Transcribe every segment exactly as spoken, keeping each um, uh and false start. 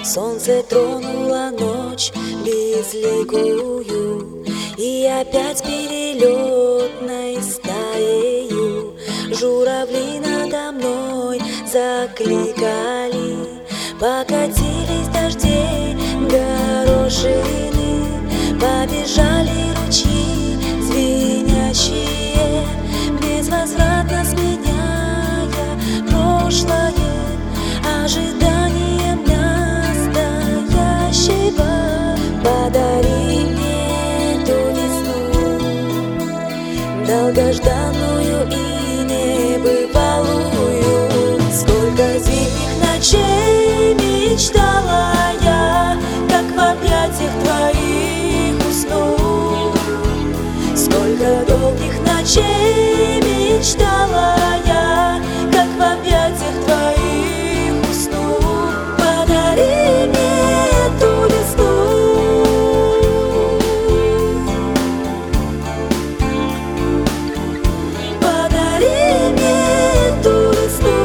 Солнце тронуло ночь безликую, и опять перелетной стаею журавли надо мной закликали. Покатились дождей горошины, побежали ручьи звенящие, безвозвратно сменяя прошлое ожиданием настоящего. Подари мне ту весну, долгожданную и небывалую. Сколько зимних ночей мечтала я, как в объятиях твоих усну. Сколько долгих ночей мечтала я, как в объятиях твоих усну. Подари мне эту весну, подари мне эту весну.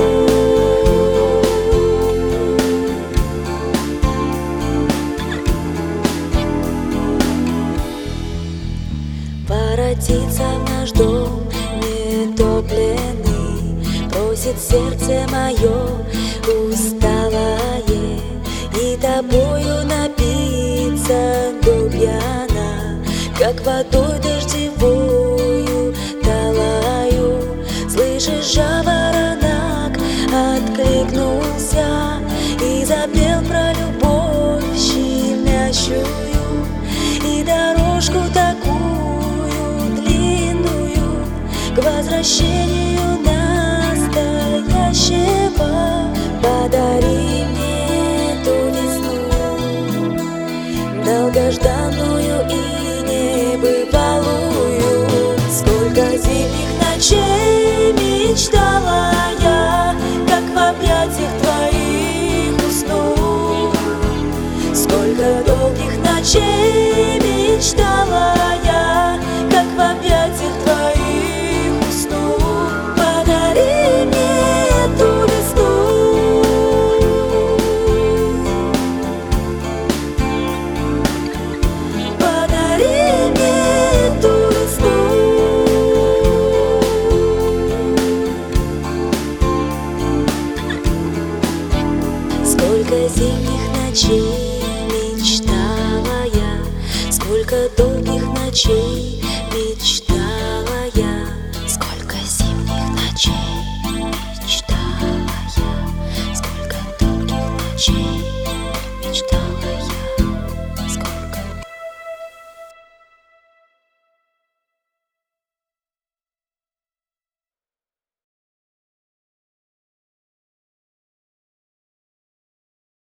Воротиться в наш дом нетопленный просит сердце мое усталое, и тобою напиться до пьяна, как водой дождевою талаю. Слышишь, жаворонок откликнулся и запел про любовь щемящую и дорожку такую длинную к возвращению настоящего. Подари мне ту весну, долгожданную и небывалую. Сколько зимних ночей мечтала я, как в объятиях твоих усну. Сколько долгих ночей мечтала я, как в объятиях твоих усну. Подари мне эту весну, подари мне эту весну. Сколько зимних ночей мечтала я, сколько долгих ночей мечтала